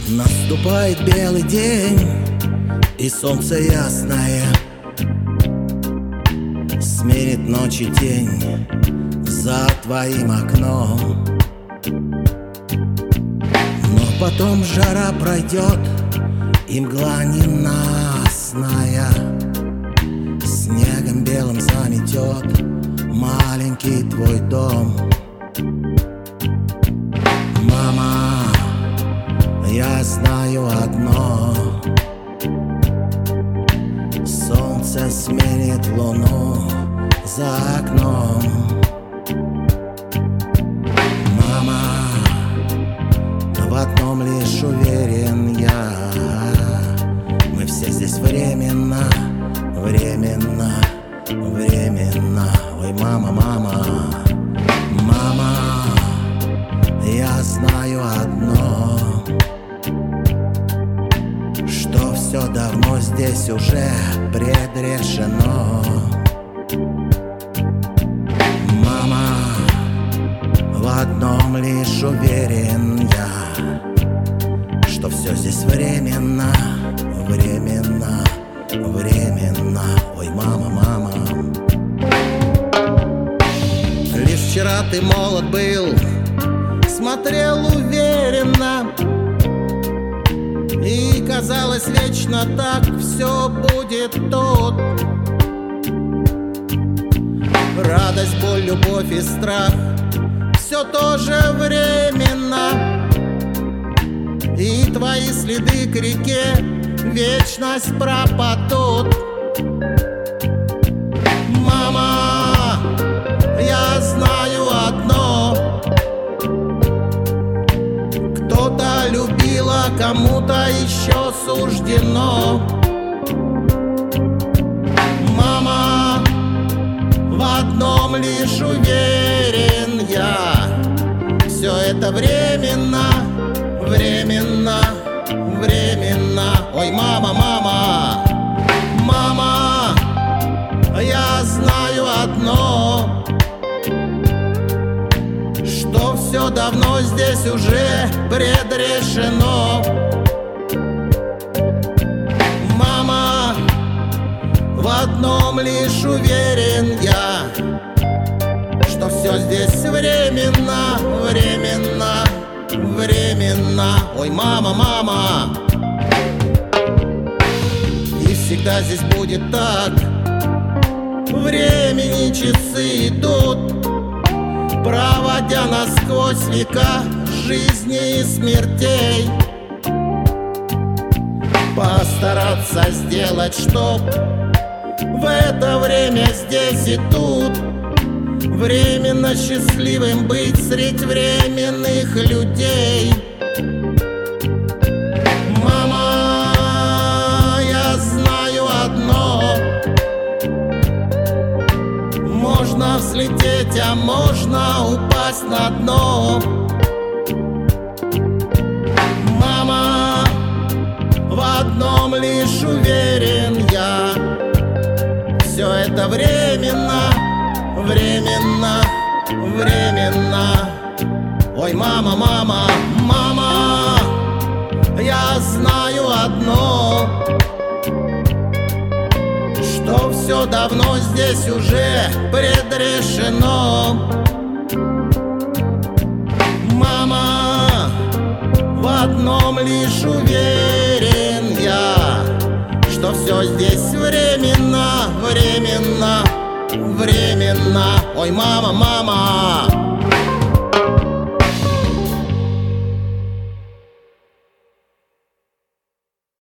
Наступает белый день, и солнце ясное сменит ночь и тень за твоим окном. Но потом жара пройдет, и мгла ненастная снегом белым заметет маленький твой дом. Мама, я знаю одно: солнце сменит луну за окном. Мама, в одном лишь уверен я: мы все здесь временно, временно, временно. Ой, мама, мама, мама, я знаю одно, что все давно здесь уже предрешено. Мама, в одном лишь уверен я, что все здесь временно, временно, временно. Ой, мама, мама. Лишь вчера ты молод был, смотрел уверенно, и казалось вечно так все будет тут. Радость, боль, любовь и страх все тоже временно, и твои следы к реке вечность пропадут. Мама, я знаю одно: кто-то любил, а кому-то еще суждено. Мама, в одном лишь уверен я: все это временно, временно, временно. Ой, мама, мама, мама, я знаю одно, что все давно здесь уже предрешено. Мама, в одном лишь уверен я, что все здесь временно, временно, временно. Ой, мама, мама. И всегда здесь будет так: времени часы идут, проводя насквозь века жизни и смертей. Постараться сделать, чтоб в это время здесь и тут временно счастливым быть средь временных людей. Мама, я знаю одно: можно взлететь, а можно упасть на дно. Мама, в одном лишь уверен я: все это временно, временно, временно. Ой, мама, мама, мама, я знаю одно, что все давно здесь уже предрешено. Мама, в одном лишь уверен я, что все здесь временно, временно, временно. Ой, мама, мама.